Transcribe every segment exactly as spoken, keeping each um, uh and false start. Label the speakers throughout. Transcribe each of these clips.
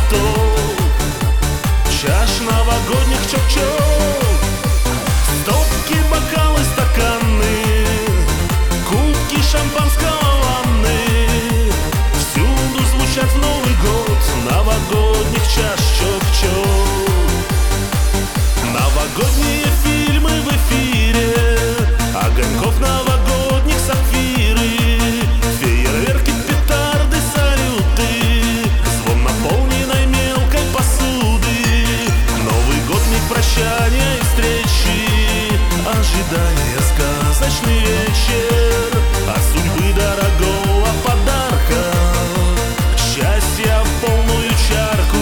Speaker 1: глоток, чаш новогодних чок-чок, стопки, бокалы, стаканы, кубки шампанского, ванны. Всюду звучат в Новый год новогодних чаш чок-чок. Новогодние фильмы в эфире, огоньков новогодних сапфиры, фейерверки, петарды, салюты, звон наполненной мелкой посуды. Новый год — миг прощания и встречи, ожидание, сказочный вечер, от судьбы дорогого подарка, счастья в полную чарку.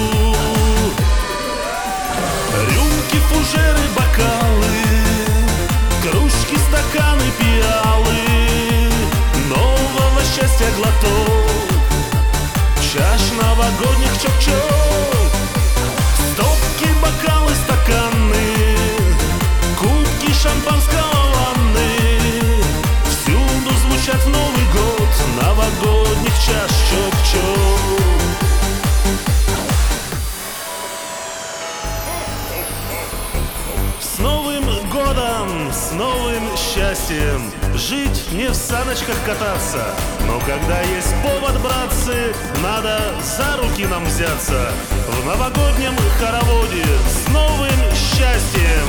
Speaker 1: Рюмки, фужеры, бокалы, кружки, стаканы, пиалы, нового счастья глоток, чаш новогодних чок-чок, стопки, бокалы, стаканы, кубки шампанского, ванны. Всюду звучат в Новый год новогодних чаш чок-чок. С Новым годом, с новым счастьем, жить не в саночках кататься, но когда есть повод, братцы, надо за руки нам взяться в новогоднем хороводе с новым счастьем.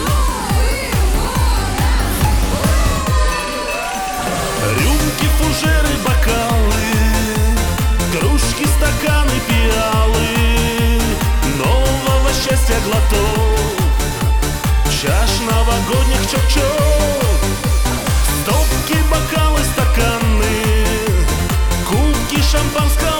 Speaker 1: Рюмки, фужеры, бокалы, кружки, стаканы, пиалы, нового счастья глоток, чаш новогодних чок-чок, стопки, бокалы, стаканы, кубки шампанского,